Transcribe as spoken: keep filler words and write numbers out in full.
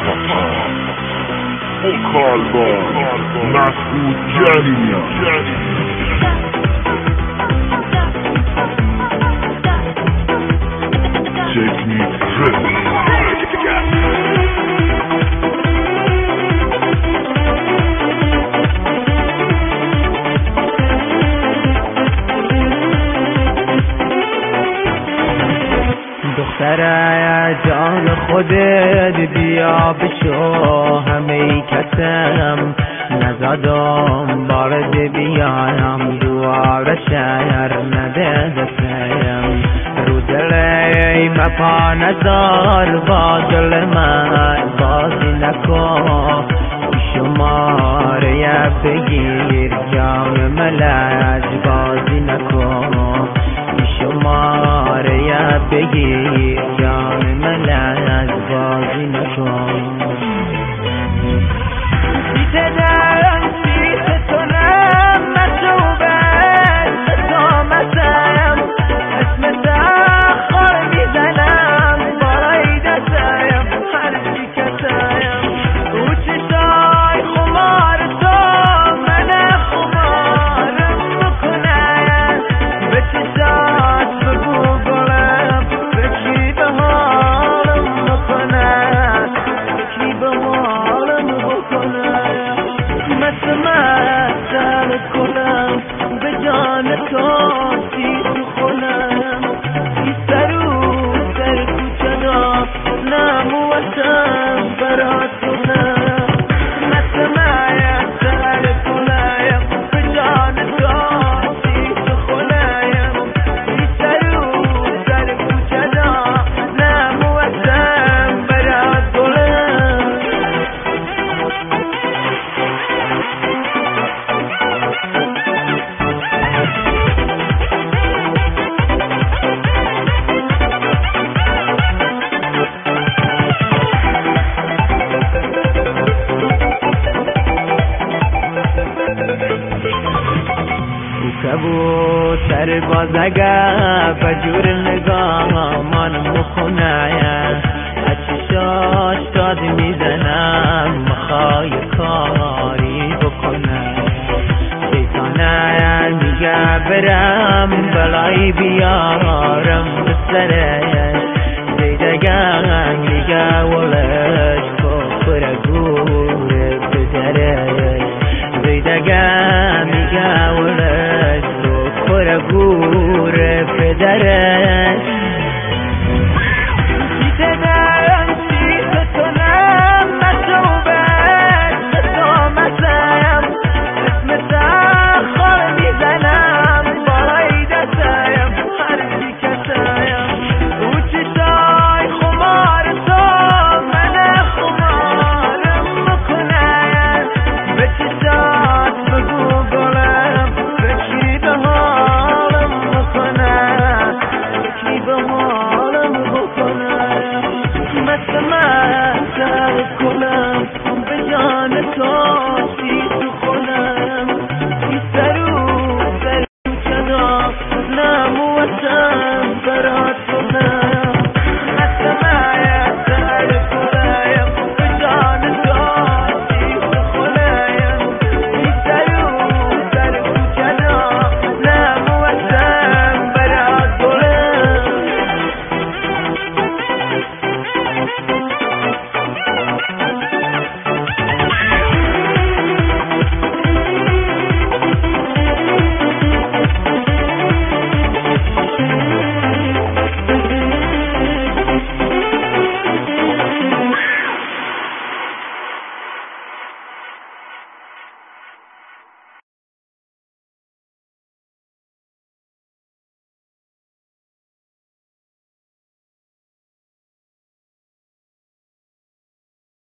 مکالبا مسعود جلیلی تکنیک دختره جان خودت بیا بشو همه کسم نزادم بارد بیایم دوار شهر نده دستیم رو دلی مپا نزار با دل من بازی نکن شماره بگیر جام ملج بازی نکن شماره بگیر جام ملج بازی نکن کبوتر باز اگر بجور نگاه من مخونه اچشاش داد میزنم مخوای کاری بکنه شیطانه میگه برم بلای بیارم